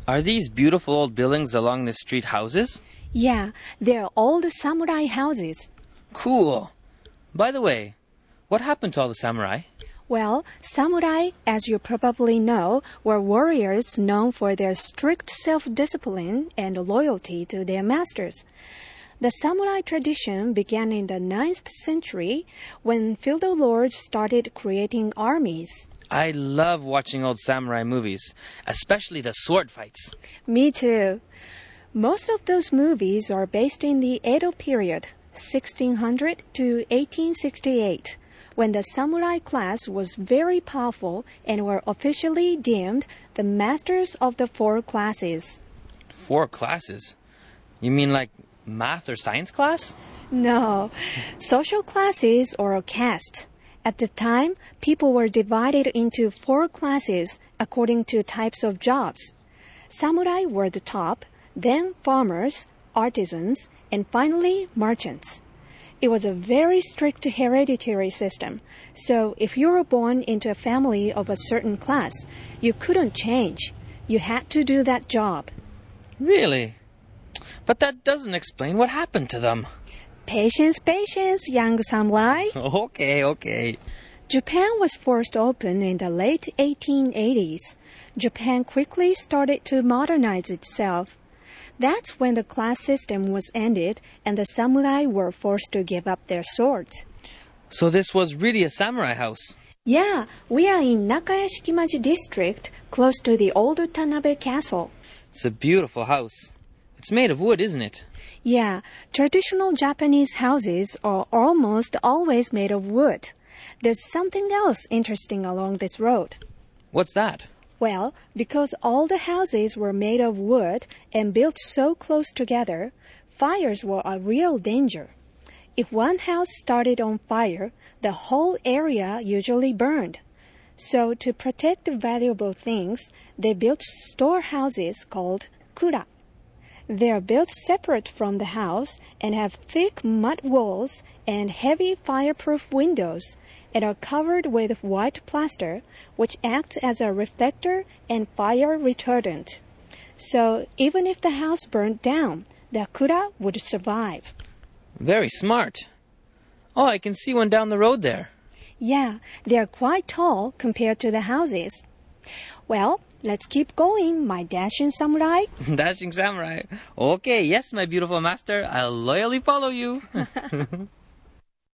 Are these beautiful old buildings along the street houses? Yeah, they're old samurai houses. Cool. By the way, what happened to all the samurai? Well, samurai, as you probably know, were warriors known for their strict self-discipline and loyalty to their masters. The samurai tradition began in the 9th century when feudal lords started creating armies. I love watching old samurai movies, especially the sword fights. Me too. Most of those movies are based in the Edo period, 1600 to 1868, when the samurai class was very powerful and were officially deemed the masters of the 4 classes. 4 classes? You mean like math or science class? No, social classes or a caste. At the time, people were divided into 4 classes according to types of jobs. Samurai were the top, then farmers, artisans, and finally merchants. It was a very strict hereditary system, so if you were born into a family of a certain class, you couldn't change. You had to do that job. Really? But that doesn't explain what happened to them. Patience, patience, young samurai. Okay. Japan was forced open in the late 1880s. Japan quickly started to modernize itself. That's when the class system was ended and the samurai were forced to give up their swords. So this was really a samurai house? Yeah, we are in Nakayashikimaji district, close to the old Tanabe castle. It's a beautiful house. It's made of wood, isn't it? Yeah, traditional Japanese houses are almost always made of wood. There's something else interesting along this road. What's that? Well, because all the houses were made of wood and built so close together, fires were a real danger. If one house started on fire, the whole area usually burned. So to protect the valuable things, they built storehouses called kura. They are built separate from the house and have thick mud walls and heavy fireproof windows and are covered with white plaster, which acts as a reflector and fire retardant. So even if the house burned down, the kura would survive. Very smart. Oh, I can see one down the road there. Yeah, they are quite tall compared to the houses. Well, let's keep going, my dashing samurai. Dashing samurai. Okay, yes, my beautiful master. I'll loyally follow you.